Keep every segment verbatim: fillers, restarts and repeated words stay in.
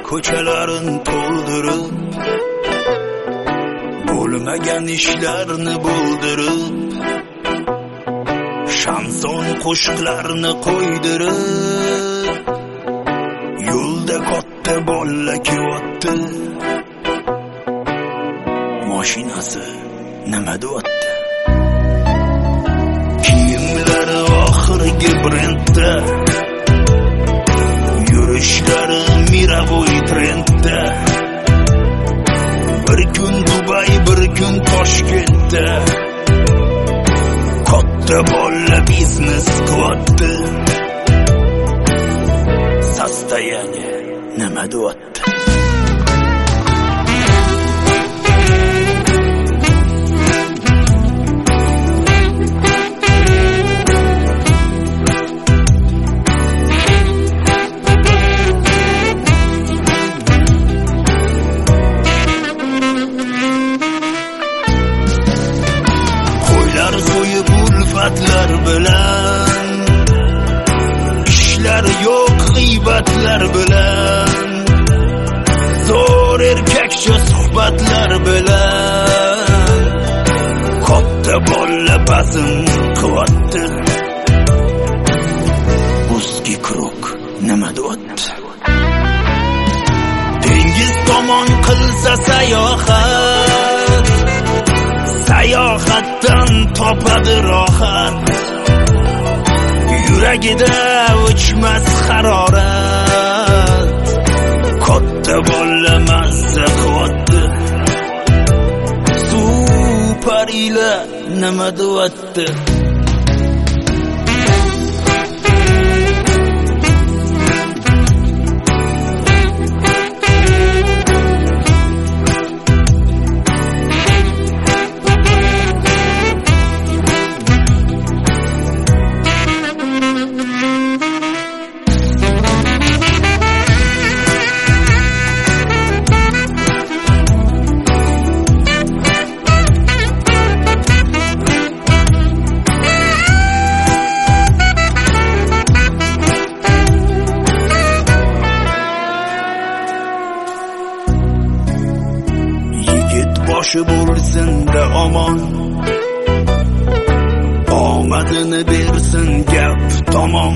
ko'chalarin to'ldirib, bo'lmagan ishlarni bo'ldirib, shamson qo'shiqlarni qo'ydirib, yo'lda katta bolla kiyotdi, mashinasi nima deyapti? Kiyimlari oxirgi brendda, yurishlari Miraboy trendda, bir kun Dubay, bir kun Toshkentda, katta bolla biznes qilyapti. Sostoяние nima deyapti? So'yib ulfatlar bilan, ishlar yo'q g'iybatlar bilan, zo'r erkakcha suhbatlar bilan, katta bolla bazm qilyapti. Узкий круг nima deyapti? Dengiz tomon qilsa sayohat, sayohatdan topadi rohat, yuragida o'chmas harorat, katta bolla mazza qilyapti. Suparilar nima deyapti? Boshi bo'lsin-da omon, omadini bersin gap tamom,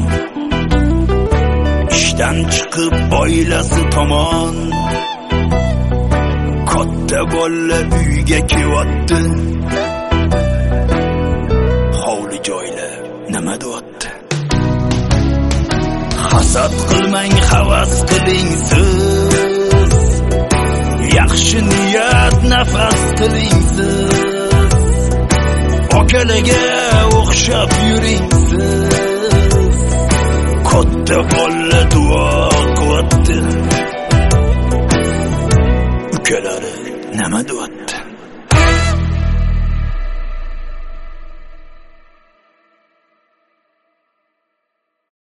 ishdan chiqib oilasi tomon, katta bolla uyga kelyapti. Hovli joylar nima deyapti? Hasad qilmang, havas qiling siz, yaxshi niyat nafas qiling siz, okalaga o'xshab yuring siz, katta bolla duo qilyapti. Ukalari nima deyapti?